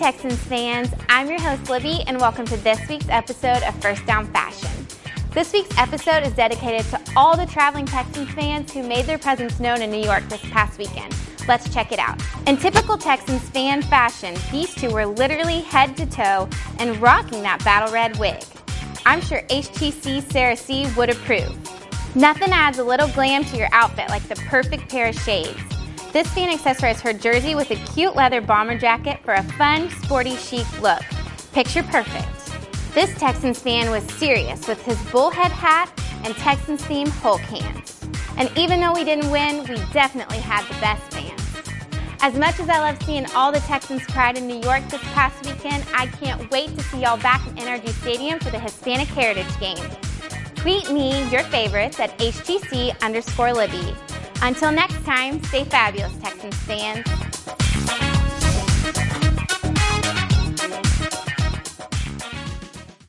Texans fans, I'm your host Libby and welcome to this week's episode of First Down Fashion. This week's episode is dedicated to all the traveling Texans fans who made their presence known in New York this past weekend. Let's check it out. In typical Texans fan fashion, these two were literally head to toe and rocking that battle red wig. I'm sure HTC Sarah C would approve. Nothing adds a little glam to your outfit like the perfect pair of shades. This fan accessorized her jersey with a cute leather bomber jacket for a fun, sporty, chic look. Picture perfect. This Texans fan was serious with his bullhead hat and Texans themed Hulk hands. And even though we didn't win, we definitely had the best fans. As much as I love seeing all the Texans pride in New York this past weekend, I can't wait to see y'all back in NRG Stadium for the Hispanic Heritage Game. Tweet me your favorites at HTC_Libby. Until next time, stay fabulous, Texans fans.